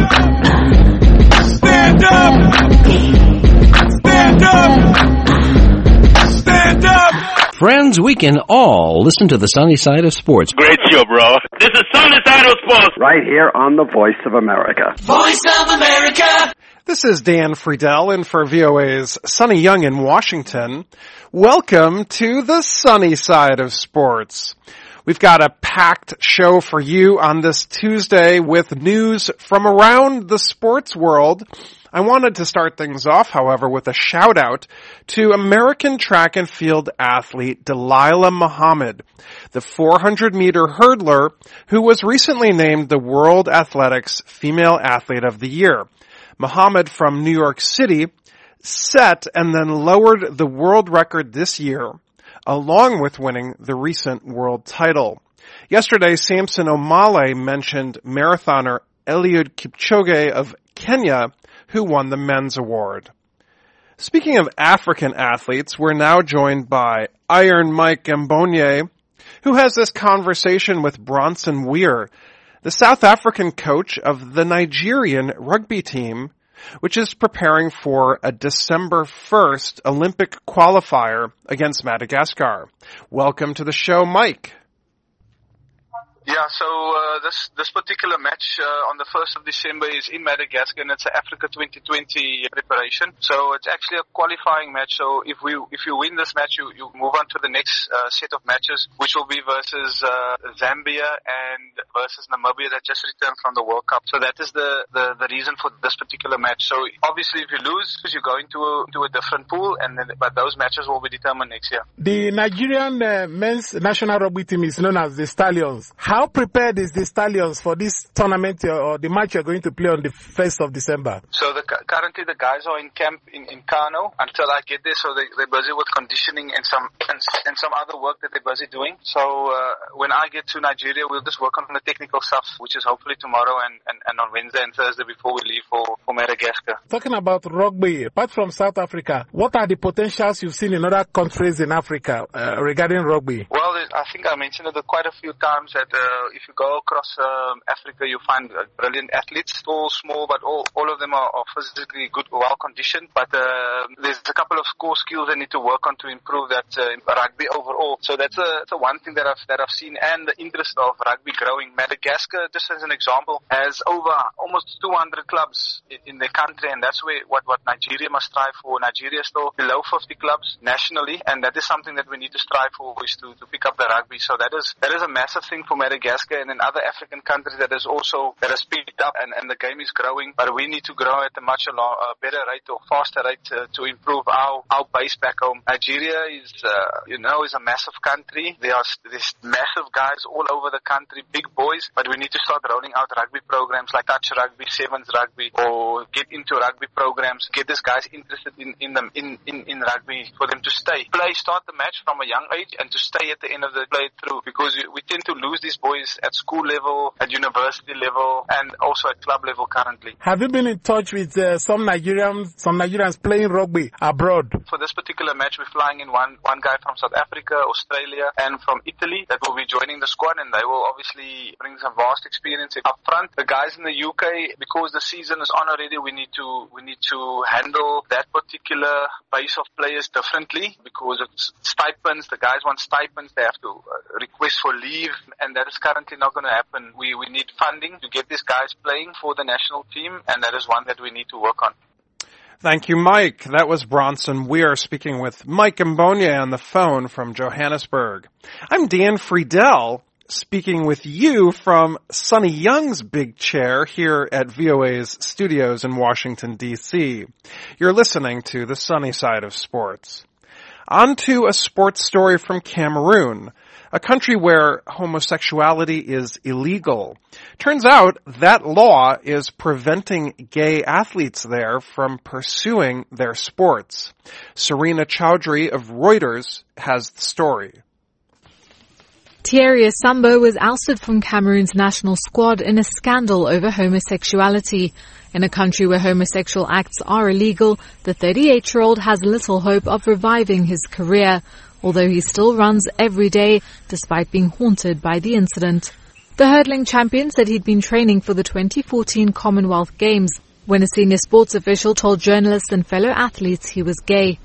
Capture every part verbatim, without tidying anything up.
Stand up! Stand up! Stand up! Friends, we can all listen to the sunny side of sports. Great show, bro. This is Sunny Side of Sports. Right here on the Voice of America. Voice of America! This is Dan Friedel in for V O A's Sonny Young in Washington. Welcome to the sunny side of sports. We've got a packed show for you on this Tuesday with news from around the sports world. I wanted to start things off, however, with a shout out to American track and field athlete Dalilah Muhammad, the four hundred meter hurdler who was recently named the World Athletics Female Athlete of the Year. Muhammad from New York City set and then lowered the world record this year, along with winning the recent world title. Yesterday, Samson Omale mentioned marathoner Eliud Kipchoge of Kenya, who won the men's award. Speaking of African athletes, we're now joined by Iron Mike Mbonye, who has this conversation with Bronson Weir, the South African coach of the Nigerian rugby team, which is preparing for a December first Olympic qualifier against Madagascar. Welcome to the show, Mike. Yeah, so uh, this this particular match uh, on the first of December is in Madagascar, and it's an Africa twenty twenty preparation. So it's actually a qualifying match. So if we if you win this match, you, you move on to the next uh, set of matches, which will be versus uh, Zambia and versus Namibia that just returned from the World Cup. So that is the, the, the reason for this particular match. So obviously if you lose, you go into a, into a different pool, and then, but those matches will be determined next year. The Nigerian uh, men's national rugby team is known as the Stallions. How prepared is the Stallions for this tournament or the match you're going to play on the first of December? So the, currently the guys are in camp in, in Kano until I get there, so they, they're busy with conditioning and some and, and some other work that they're busy doing. So uh, when I get to Nigeria, we'll just work on the technical stuff, which is hopefully tomorrow and, and, and on Wednesday and Thursday before we leave for, for Madagascar. Talking about rugby, apart from South Africa, what are the potentials you've seen in other countries in Africa uh, regarding rugby? Well, I think I mentioned it quite a few times that uh, if you go across um, Africa, you find uh, brilliant athletes, all small, but all all of them are, are physically good, well conditioned. But uh, there's a couple of core skills they need to work on to improve that uh, rugby overall. So that's a, that's a one thing that I've that I've seen, and the interest of rugby growing. Madagascar, just as an example, has over almost two hundred clubs in, in their country, and that's where what what Nigeria must strive for. Nigeria is still below fifty clubs nationally, and that is something that we need to strive for, is to, to pick up the rugby. So that is that is a massive thing for Madagascar. And in other African countries that is also, that has picked up and, and the game is growing, but we need to grow at a much a better rate or faster rate to, to improve our, our base back home. Nigeria is, uh, you know, is a massive country. There are there's massive guys all over the country, big boys, but we need to start rolling out rugby programs like touch rugby, sevens rugby, or get into rugby programs, get these guys interested in, in them, in, in, in rugby for them to stay. Play, start the match from a young age and to stay at the end of the play through, because we tend to lose these boys at school level, at university level, and also at club level currently. Have you been in touch with uh, some Nigerians, some Nigerians playing rugby abroad? For this particular match, we're flying in one, one guy from South Africa, Australia, and from Italy that will be joining the squad, and they will obviously bring some vast experience up front. The guys in the U K, because the season is on already, we need to, we need to handle that particular base of players differently, because it's stipends. The guys want stipends. They have to uh, request for leave, and that is currently not going to happen. We we need funding to get these guys playing for the national team, and that is one that we need to work on. Thank you, Mike. That was Bronson Weir speaking with Mike Mbonye on the phone from Johannesburg. I'm Dan Friedel speaking with you from Sonny Young's big chair here at V O A's studios in Washington, D C. You're listening to the sunny side of sports. On to a sports story from Cameroon, a country where homosexuality is illegal. Turns out that law is preventing gay athletes there from pursuing their sports. Serena Chowdhury of Reuters has the story. Thierry Sambo was ousted from Cameroon's national squad in a scandal over homosexuality. In a country where homosexual acts are illegal, the thirty-eight-year-old has little hope of reviving his career, although he still runs every day despite being haunted by the incident. The hurdling champion said he'd been training for the twenty fourteen Commonwealth Games when a senior sports official told journalists and fellow athletes he was gay.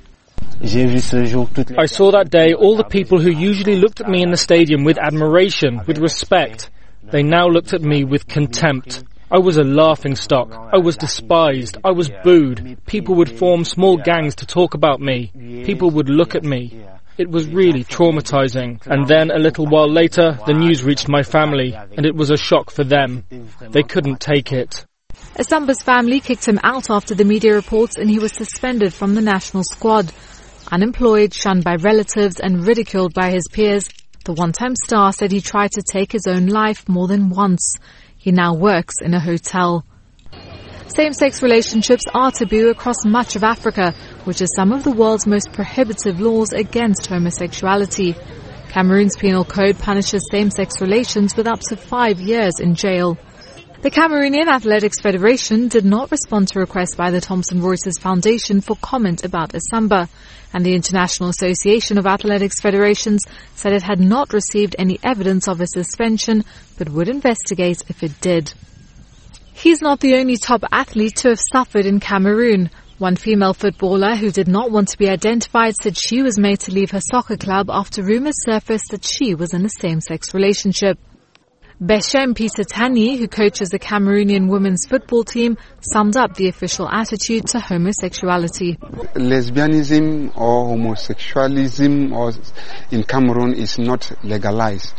I saw that day all the people who usually looked at me in the stadium with admiration, with respect. They now looked at me with contempt. I was a laughingstock. I was despised. I was booed. People would form small gangs to talk about me. People would look at me. It was really traumatizing. And then a little while later, the news reached my family, and it was a shock for them. They couldn't take it. Asamba's family kicked him out after the media reports, and he was suspended from the national squad. Unemployed, shunned by relatives, and ridiculed by his peers, the one-time star said he tried to take his own life more than once. He now works in a hotel. Same-sex relationships are taboo across much of Africa, which is some of the world's most prohibitive laws against homosexuality. Cameroon's penal code punishes same-sex relations with up to five years in jail. The Cameroonian Athletics Federation did not respond to requests by the Thomson Reuters Foundation for comment about Asamba, and the International Association of Athletics Federations said it had not received any evidence of a suspension, but would investigate if it did. He's not the only top athlete to have suffered in Cameroon. One female footballer who did not want to be identified said she was made to leave her soccer club after rumours surfaced that she was in a same-sex relationship. Beshem Pisatani, who coaches the Cameroonian women's football team, summed up the official attitude to homosexuality. Lesbianism or homosexualism or in Cameroon is not legalized,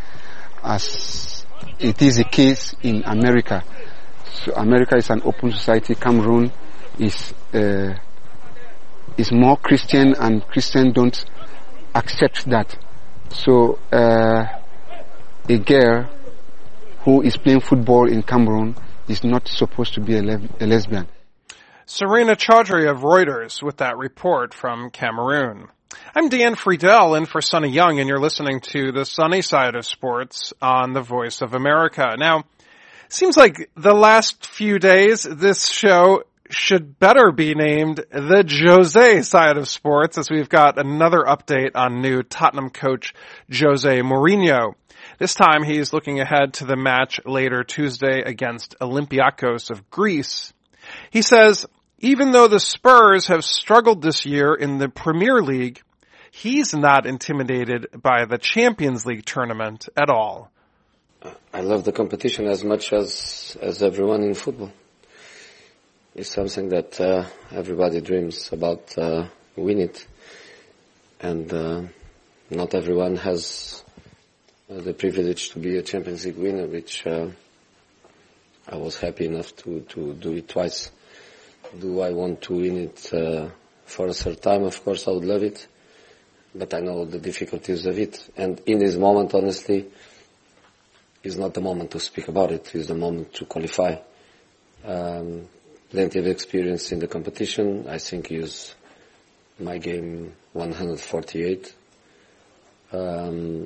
as it is the case in America. So America is an open society. Cameroon is uh, is more Christian, and Christians don't accept that. So uh, a girl who is playing football in Cameroon is not supposed to be a, le- a lesbian. Serena Chaudhry of Reuters with that report from Cameroon. I'm Dan Friedel in for Sonny Young, and you're listening to the Sunny Side of Sports on the Voice of America. Now, seems like the last few days, this show should better be named the Jose Side of Sports, as we've got another update on new Tottenham coach Jose Mourinho. This time he's looking ahead to the match later Tuesday against Olympiacos of Greece. He says, even though the Spurs have struggled this year in the Premier League, he's not intimidated by the Champions League tournament at all. I love the competition as much as, as everyone in football. It's something that uh, everybody dreams about uh, win it. And uh, not everyone has uh, the privilege to be a Champions League winner, which uh, I was happy enough to, to do it twice. Do I want to win it uh, for a third time? Of course I would love it. But I know the difficulties of it. And in this moment, honestly, it's not the moment to speak about it. It's the moment to qualify. Um, plenty of experience in the competition. I think is my game one hundred forty-eight. Um,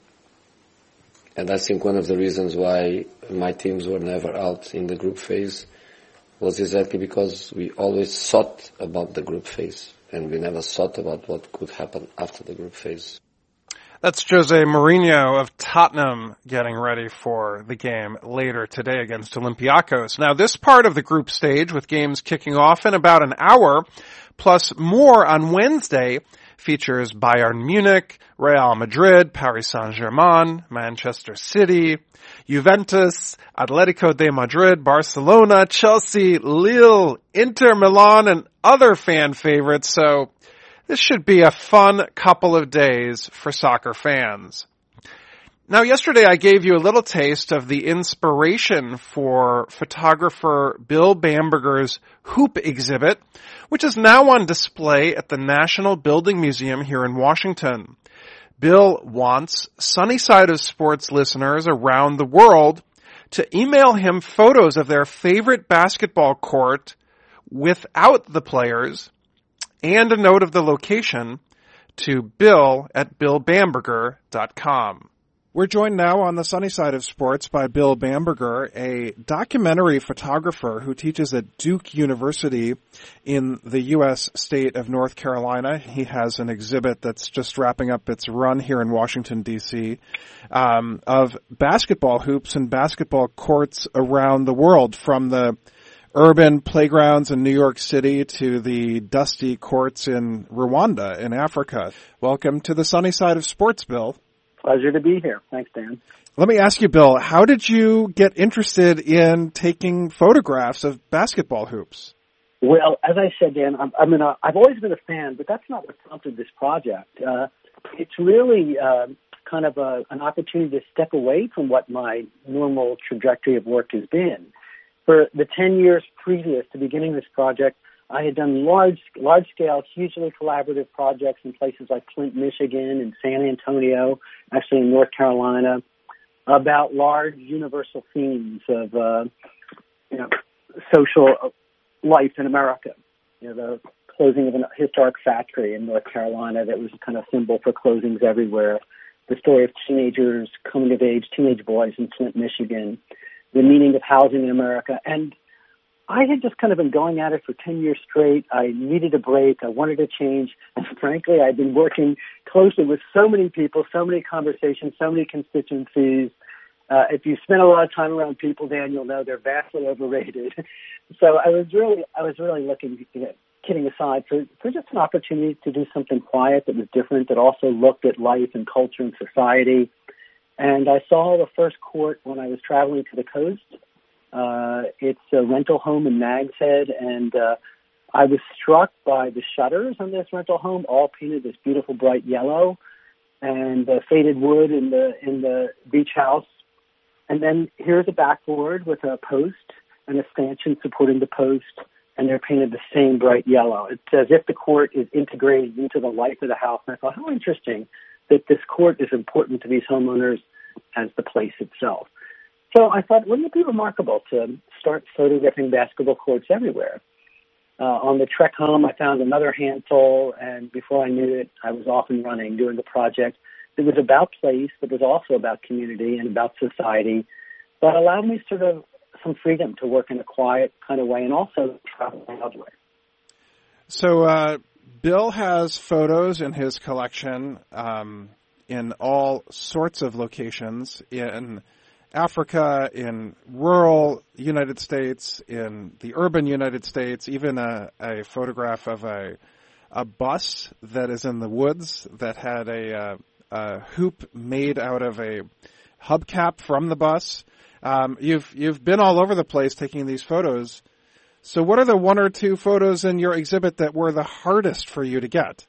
and I think one of the reasons why my teams were never out in the group phase was exactly because we always thought about the group phase, and we never thought about what could happen after the group phase. That's Jose Mourinho of Tottenham getting ready for the game later today against Olympiacos. Now, this part of the group stage, with games kicking off in about an hour, plus more on Wednesday, features Bayern Munich, Real Madrid, Paris Saint-Germain, Manchester City, Juventus, Atletico de Madrid, Barcelona, Chelsea, Lille, Inter Milan, and other fan favorites. So this should be a fun couple of days for soccer fans. Now, yesterday I gave you a little taste of the inspiration for photographer Bill Bamberger's Hoop exhibit, which is now on display at the National Building Museum here in Washington. Bill wants Sunny Side of Sports listeners around the world to email him photos of their favorite basketball court without the players and a note of the location to bill at bill bamberger dot com. We're joined now on the sunny side of sports by Bill Bamberger, a documentary photographer who teaches at Duke University in the U S state of North Carolina. He has an exhibit that's just wrapping up its run here in Washington, D C, um, of basketball hoops and basketball courts around the world, from the urban playgrounds in New York City to the dusty courts in Rwanda in Africa. Welcome to the sunny side of sports, Bill. Pleasure to be here. Thanks, Dan. Let me ask you, Bill, how did you get interested in taking photographs of basketball hoops? Well, as I said, Dan, I'm, I mean, uh, I've always been a fan, but that's not what prompted this project. Uh, it's really uh, kind of a, an opportunity to step away from what my normal trajectory of work has been. For the ten years previous to beginning this project, I had done large, large-scale, hugely collaborative projects in places like Flint, Michigan, and San Antonio, actually in North Carolina, about large universal themes of, uh, you know, social life in America. You know, the closing of a historic factory in North Carolina that was a kind of symbol for closings everywhere. The story of teenagers coming of age, teenage boys in Flint, Michigan. The meaning of housing in America. And I had just kind of been going at it for ten years straight. I needed a break. I wanted to change. And frankly, I'd been working closely with so many people, so many conversations, so many constituencies. Uh, if you spend a lot of time around people, Dan, you'll know they're vastly overrated. So I was really, I was really looking, you know, kidding aside, for, for just an opportunity to do something quiet that was different, that also looked at life and culture and society. And I saw the first court when I was traveling to the coast. Uh, it's a rental home in Nags Head, and uh, I was struck by the shutters on this rental home, all painted this beautiful bright yellow, and the faded wood in the in the beach house. And then here's a backboard with a post and a stanchion supporting the post, and they're painted the same bright yellow. It's as if the court is integrated into the life of the house. And I thought, how interesting that this court is important to these homeowners as the place itself. So I thought, wouldn't it be remarkable to start photographing basketball courts everywhere? Uh, on the trek home, I found another handful, and before I knew it, I was off and running doing the project. It was about place, but it was also about community and about society, but allowed me sort of some freedom to work in a quiet kind of way and also travel in another way. So uh, Bill has photos in his collection um, in all sorts of locations, in Africa, in rural United States, in the urban United States, even a, a photograph of a a bus that is in the woods that had a, uh, a hoop made out of a hubcap from the bus. Um, you've you've been all over the place taking these photos. So what are the one or two photos in your exhibit that were the hardest for you to get?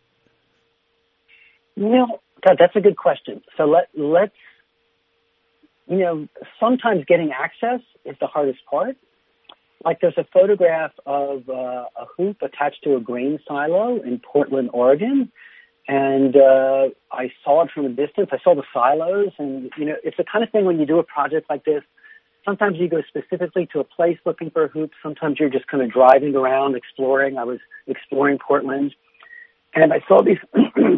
Well, God, that's a good question. So let let's You know, sometimes getting access is the hardest part. Like there's a photograph of uh, a hoop attached to a grain silo in Portland, Oregon. And uh, I saw it from a distance. I saw the silos. And, you know, it's the kind of thing when you do a project like this, sometimes you go specifically to a place looking for a hoop. Sometimes you're just kind of driving around, exploring. I was exploring Portland. And I saw these,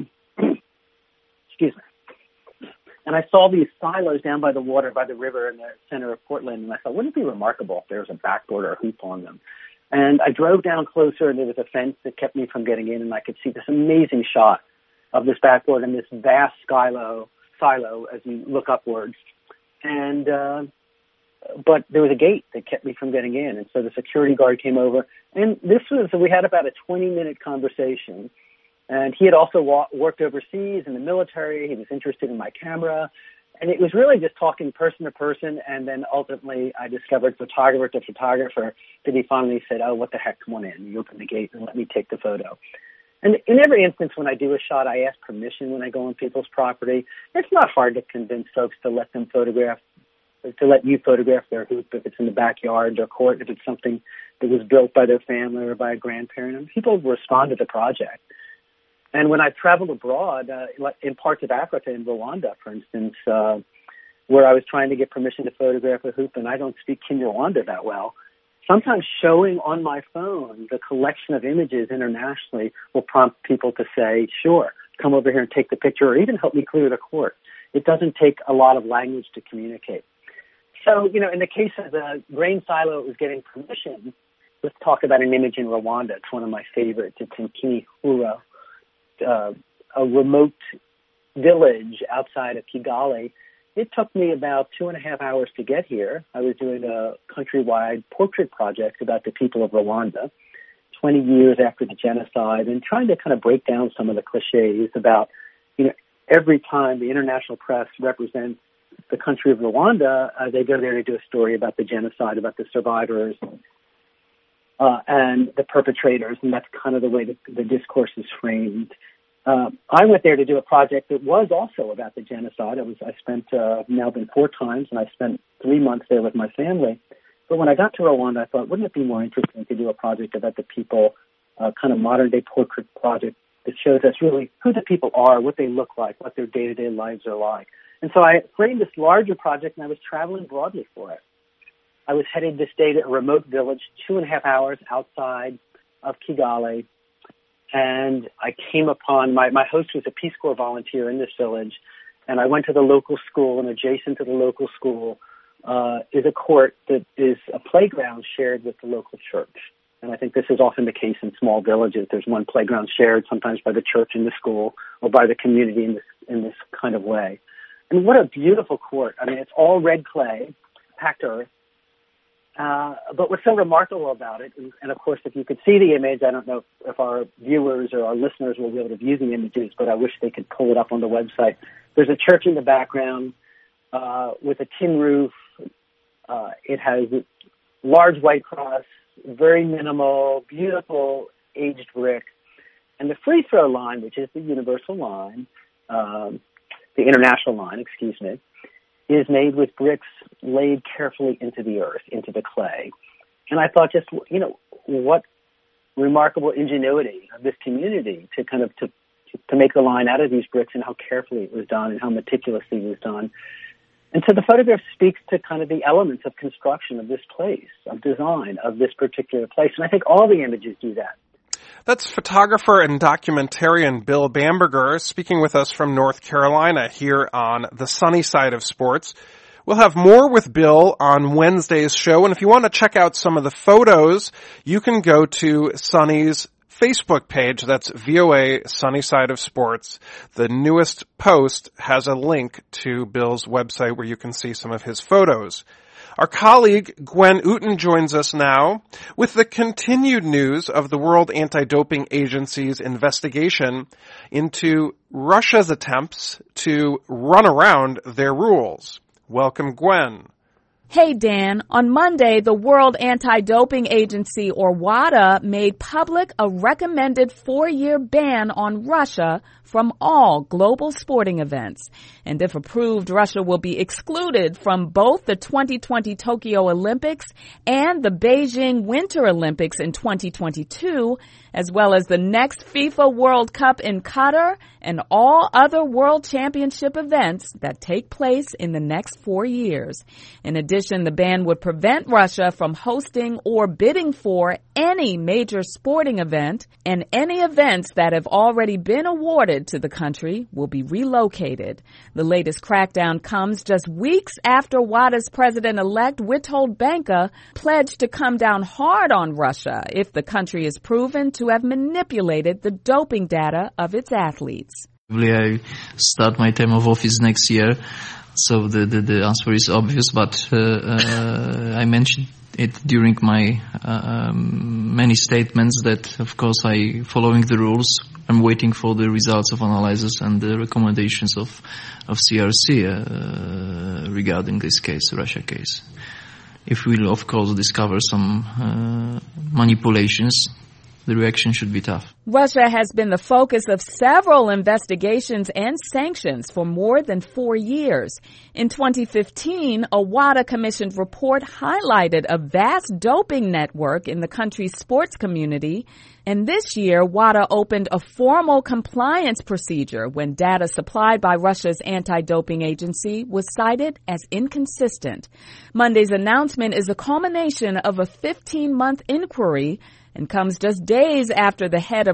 excuse me. And I saw these silos down by the water, by the river in the center of Portland. And I thought, wouldn't it be remarkable if there was a backboard or a hoop on them? And I drove down closer, and there was a fence that kept me from getting in, and I could see this amazing shot of this backboard and this vast silo, silo as you look upwards. And, uh, but there was a gate that kept me from getting in. And so the security guard came over. And this was, we had about a twenty-minute conversation. And he had also wa- worked overseas in the military. He was interested in my camera. And it was really just talking person to person. And then ultimately I discovered photographer to photographer that he finally said, oh, what the heck, come on in. You open the gate and let me take the photo. And in every instance when I do a shot, I ask permission when I go on people's property. It's not hard to convince folks to let them photograph, to let you photograph their hoop if it's in the backyard, their court, if it's something that was built by their family or by a grandparent. And people respond to the project. And when I've traveled abroad, uh, in parts of Africa, in Rwanda, for instance, uh, where I was trying to get permission to photograph a hoop, and I don't speak Kinyarwanda that well, sometimes showing on my phone the collection of images internationally will prompt people to say, sure, come over here and take the picture, or even help me clear the court. it doesn't take a lot of language to communicate. So, you know, in the case of the grain silo, it was getting permission. Let's talk about an image in Rwanda. It's one of my favorites. It's in Kinihura, uh, a remote village outside of Kigali. It took me about two and a half hours to get here. I was doing a countrywide portrait project about the people of Rwanda, twenty years after the genocide, and trying to kind of break down some of the cliches about, you know, every time the international press represents the country of Rwanda, uh, they go there to do a story about the genocide, about the survivors, uh, and the perpetrators, and that's kind of the way the, the discourse is framed. Uh, I went there to do a project that was also about the genocide. I was I spent uh, now been four times, and I spent three months there with my family. But when I got to Rwanda, I thought, wouldn't it be more interesting to do a project about the people, uh, kind of modern-day portrait project that shows us really who the people are, what they look like, what their day-to-day lives are like. And so I framed this larger project, and I was traveling broadly for it. I was headed this day to a remote village, two and a half hours outside of Kigali, and I came upon, my, my host was a Peace Corps volunteer in this village, and I went to the local school, and adjacent to the local school uh, is a court that is a playground shared with the local church. And I think this is often the case in small villages. There's one playground shared, sometimes by the church and the school, or by the community in this in this kind of way. And what a beautiful court. I mean, it's all red clay, packed earth. Uh, but what's so remarkable about it, and, and of course, if you could see the image, I don't know if, if our viewers or our listeners will be able to view the images, but I wish they could pull it up on the website. There's a church in the background uh, with a tin roof. Uh, it has a large white cross, very minimal, beautiful aged brick. And the free throw line, which is the universal line, um, the international line, excuse me, is made with bricks laid carefully into the earth, into the clay. And I thought just, you know, what remarkable ingenuity of this community to kind of, to, to make the line out of these bricks, and how carefully it was done and how meticulously it was done. And so the photograph speaks to kind of the elements of construction of this place, of design of this particular place. And I think all the images do that. That's photographer and documentarian Bill Bamberger speaking with us from North Carolina here on the sunny side of sports. We'll have more with Bill on Wednesday's show, and if you want to check out some of the photos, you can go to Sunny's Facebook page. That's V O A Sunny Side of Sports. The newest post has a link to Bill's website where you can see some of his photos. Our colleague Gwen Ooten joins us now with the continued news of the World Anti-Doping Agency's investigation into Russia's attempts to run around their rules. Welcome, Gwen. Hey, Dan. On Monday, the World Anti-Doping Agency, or WADA, made public a recommended four-year ban on Russia from all global sporting events. And if approved, Russia will be excluded from both the twenty twenty Tokyo Olympics and the Beijing Winter Olympics in twenty twenty-two, as well as the next FIFA World Cup in Qatar and all other World Championship events that take place in the next four years. In addition, the ban would prevent Russia from hosting or bidding for any major sporting event, and any events that have already been awarded to the country will be relocated. The latest crackdown comes just weeks after WADA's president-elect Witold Benka pledged to come down hard on Russia if the country is proven to have manipulated the doping data of its athletes. I start my term of office next year, so the, the, the answer is obvious, but uh, uh, I mentioned it during my uh, um, many statements that, of course, I, following the rules, I'm waiting for the results of analysis and the recommendations of, of C R C uh, regarding this case, Russia case. If we'll, of course, discover some uh, manipulations, the reaction should be tough. Russia has been the focus of several investigations and sanctions for more than four years. In twenty fifteen, a WADA-commissioned report highlighted a vast doping network in the country's sports community. And this year, WADA opened a formal compliance procedure when data supplied by Russia's anti-doping agency was cited as inconsistent. Monday's announcement is a culmination of a fifteen-month inquiry and comes just days after the head of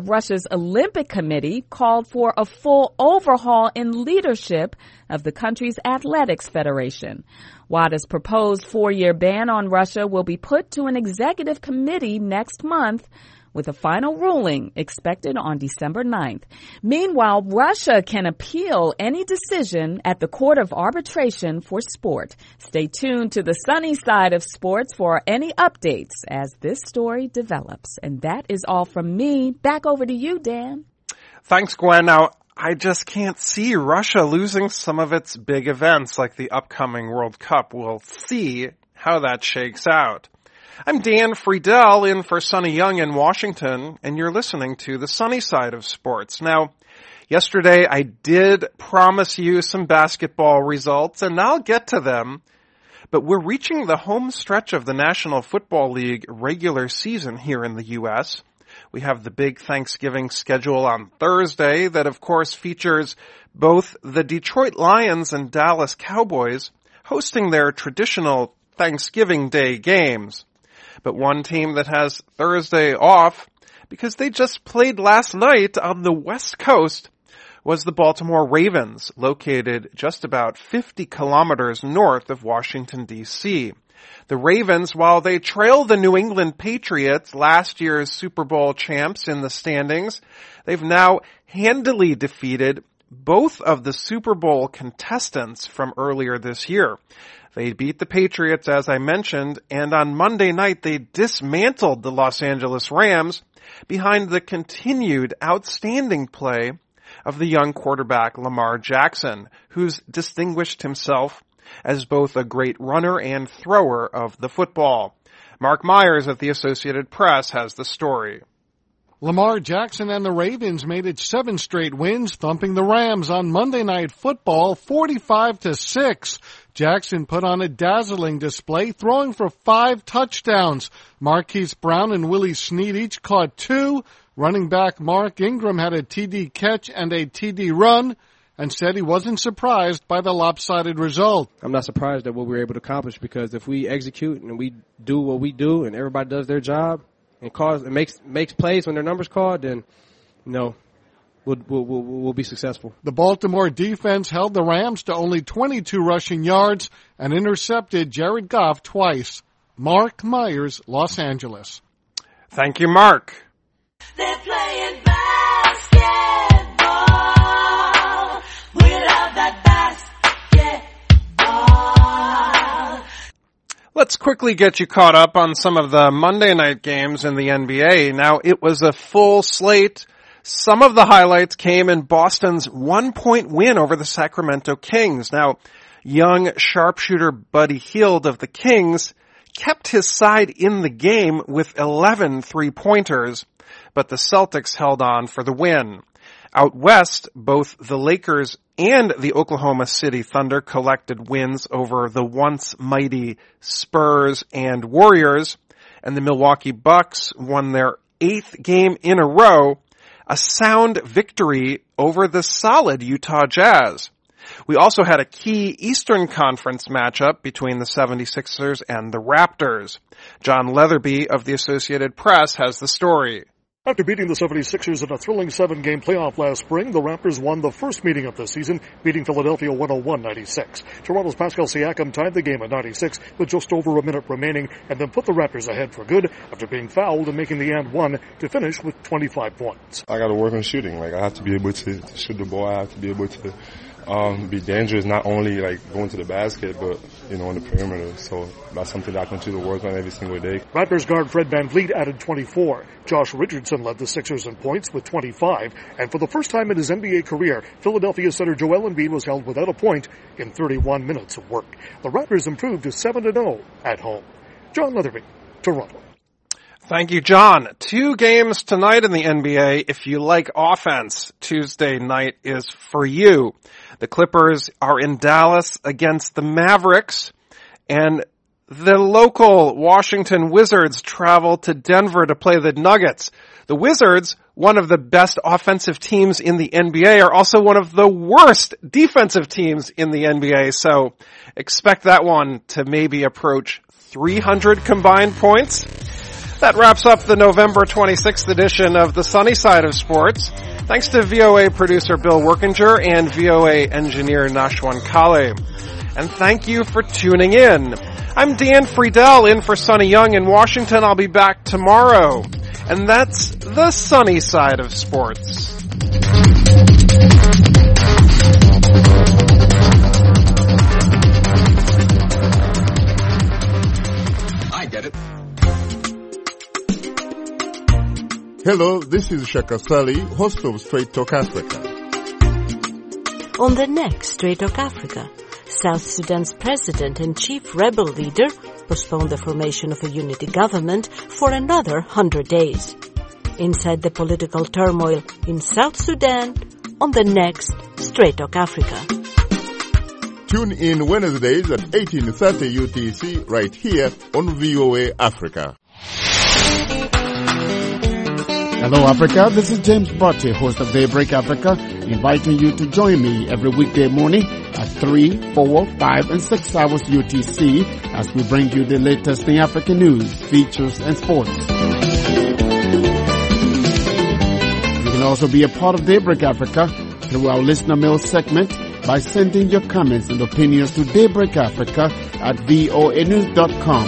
of Russia's Olympic Committee called for a full overhaul in leadership of the country's athletics federation. WADA's proposed four-year ban on Russia will be put to an executive committee next month, with a final ruling expected on December ninth. Meanwhile, Russia can appeal any decision at the Court of Arbitration for Sport. Stay tuned to the sunny side of sports for any updates as this story develops. And that is all from me. Back over to you, Dan. Thanks, Gwen. Now, I just can't see Russia losing some of its big events like the upcoming World Cup. We'll see how that shakes out. I'm Dan Friedel in for Sonny Young in Washington, and you're listening to the sunny side of sports. Now, yesterday I did promise you some basketball results, and I'll get to them, but we're reaching the home stretch of the National Football League regular season here in the U S. We have the big Thanksgiving schedule on Thursday that, of course, features both the Detroit Lions and Dallas Cowboys hosting their traditional Thanksgiving Day games. But one team that has Thursday off, because they just played last night on the West Coast, was the Baltimore Ravens, located just about fifty kilometers north of Washington, D C. The Ravens, while they trail the New England Patriots, last year's Super Bowl champs in the standings, they've now handily defeated both of the Super Bowl contestants from earlier this year. They beat the Patriots, as I mentioned, and on Monday night they dismantled the Los Angeles Rams behind the continued outstanding play of the young quarterback Lamar Jackson, who's distinguished himself as both a great runner and thrower of the football. Mark Myers of the Associated Press has the story. Lamar Jackson and the Ravens made it seven straight wins, thumping the Rams on Monday Night Football forty-five to six. Jackson put on a dazzling display, throwing for five touchdowns. Marquise Brown and Willie Snead each caught two. Running back Mark Ingram had a T D catch and a T D run, and said he wasn't surprised by the lopsided result. I'm not surprised at what we were able to accomplish, because if we execute and we do what we do and everybody does their job and calls and makes makes plays when their number's called, then you know we'll, we'll, we'll, we'll be successful. The Baltimore defense held the Rams to only twenty-two rushing yards and intercepted Jared Goff twice. Mark Myers, Los Angeles. Thank you, Mark. They're playing basketball. We love that basketball. Let's quickly get you caught up on some of the Monday night games in the N B A. Now, it was a full slate. Some of the highlights came in Boston's one-point win over the Sacramento Kings. Now, young sharpshooter Buddy Hield of the Kings kept his side in the game with eleven three-pointers, but the Celtics held on for the win. Out west, both the Lakers and the Oklahoma City Thunder collected wins over the once mighty Spurs and Warriors, and the Milwaukee Bucks won their eighth game in a row, a sound victory over the solid Utah Jazz. We also had a key Eastern Conference matchup between the seventy-sixers and the Raptors. John Leatherby of the Associated Press has the story. After beating the seventy-sixers in a thrilling seven-game playoff last spring, the Raptors won the first meeting of the season, beating Philadelphia one oh one ninety-six. Toronto's Pascal Siakam tied the game at ninety-six with just over a minute remaining, and then put the Raptors ahead for good after being fouled and making the and one to finish with twenty-five points. I got to work on shooting. Like, I have to be able to, to shoot the ball. I have to be able to um, be dangerous, not only like going to the basket, but you know, on the perimeter. So that's something that I continue to work on every single day. Raptors guard Fred VanVleet added twenty-four. Josh Richardson led the Sixers in points with twenty-five. And for the first time in his N B A career, Philadelphia center Joel Embiid was held without a point in thirty-one minutes of work. The Raptors improved to seven to oh at home. John Leatherby, Toronto. Thank you, John. Two games tonight in the N B A. If you like offense, Tuesday night is for you. The Clippers are in Dallas against the Mavericks, and the local Washington Wizards travel to Denver to play the Nuggets. The Wizards, one of the best offensive teams in the N B A, are also one of the worst defensive teams in the N B A, so expect that one to maybe approach three hundred combined points. That wraps up the November twenty-sixth edition of the Sunny Side of Sports. Thanks to V O A producer Bill Workinger and V O A engineer Nashwan Kale. And thank you for tuning in. I'm Dan Friedel in for Sonny Young in Washington. I'll be back tomorrow. And that's the Sunny Side of Sports. I get it. Hello, this is Shaka Sali, host of Straight Talk Africa. On the next Straight Talk Africa, South Sudan's president and chief rebel leader postponed the formation of a unity government for another hundred days. Inside the political turmoil in South Sudan on the next Straight Talk Africa. Tune in Wednesdays at eighteen thirty U T C right here on V O A Africa. Hello Africa, this is James Botte, host of Daybreak Africa, inviting you to join me every weekday morning at three, four, five, and six hours U T C as we bring you the latest in African news, features, and sports. You can also be a part of Daybreak Africa through our listener mail segment by sending your comments and opinions to Daybreak Africa at voa news dot com.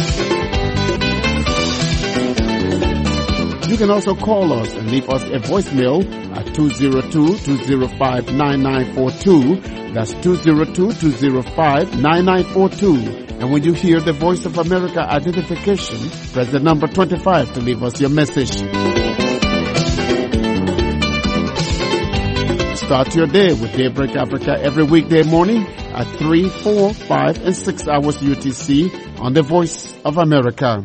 You can also call us and leave us a voicemail at two zero two, two zero five, nine nine four two. That's two zero two, two zero five, nine nine four two. And when you hear the Voice of America identification, press the number twenty-five to leave us your message. Start your day with Daybreak Africa every weekday morning at three, four, five, and six hours U T C on the Voice of America.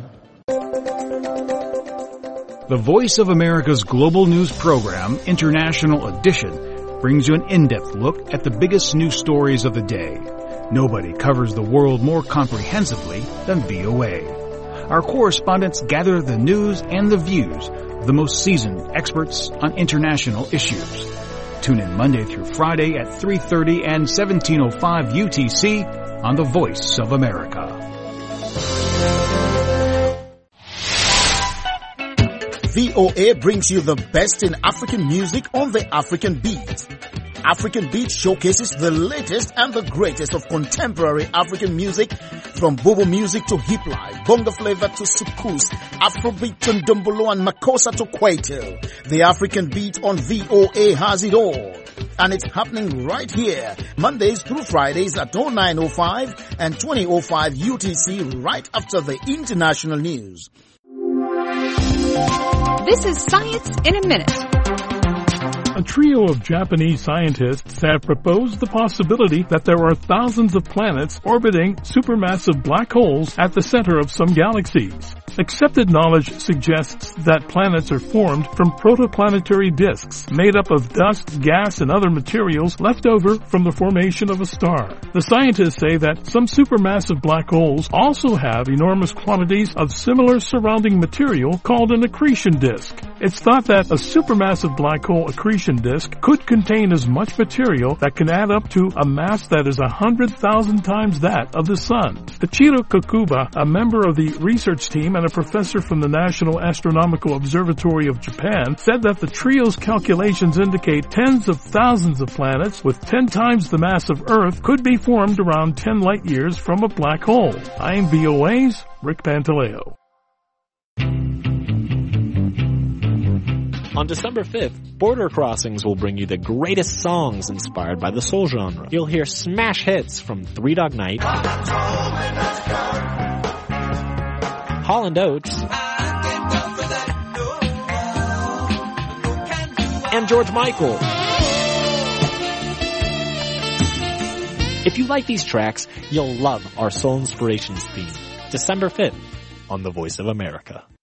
The Voice of America's global news program, International Edition, brings you an in-depth look at the biggest news stories of the day. Nobody covers the world more comprehensively than V O A. Our correspondents gather the news and the views of the most seasoned experts on international issues. Tune in Monday through Friday at three thirty and seventeen oh five U T C on the Voice of America. V O A brings you the best in African music on the African Beat. African Beat showcases the latest and the greatest of contemporary African music, from bobo music to hip life, bongo flavor to soukous, Afrobeat to ndombolo and makossa to kwaito. The African Beat on V O A has it all. And it's happening right here, Mondays through Fridays at oh nine oh five and twenty oh five U T C, right after the international news. This is Science in a Minute. A trio of Japanese scientists have proposed the possibility that there are thousands of planets orbiting supermassive black holes at the center of some galaxies. Accepted knowledge suggests that planets are formed from protoplanetary disks made up of dust, gas, and other materials left over from the formation of a star. The scientists say that some supermassive black holes also have enormous quantities of similar surrounding material called an accretion disk. It's thought that a supermassive black hole accretion disk could contain as much material that can add up to a mass that is one hundred thousand times that of the Sun. Tachiro Kokuba, a member of the research team and a professor from the National Astronomical Observatory of Japan, said that the trio's calculations indicate tens of thousands of planets with ten times the mass of Earth could be formed around ten light years from a black hole. I'm V O A's Rick Pantaleo. On December fifth, Border Crossings will bring you the greatest songs inspired by the soul genre. You'll hear smash hits from Three Dog Night, Holland Oates, and George Michael. If you like these tracks, you'll love our Soul Inspirations theme, December fifth, on The Voice of America.